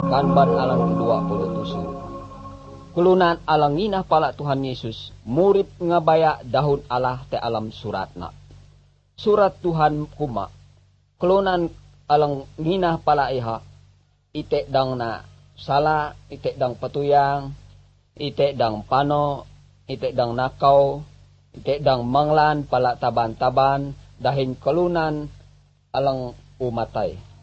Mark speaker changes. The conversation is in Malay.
Speaker 1: kanban alang 27. Kulunan alang nginah pala Tuhan Yesus, murid nga baya dahon Allah te alam suratna. Surat Tuhan kuma, kulunan alang nginah pala iha, ite dang na sala, ite dang patuyang, ite dang pano, ite dang nakaw, ite dang manglan pala taban-taban, dahin kulunan alang umatay.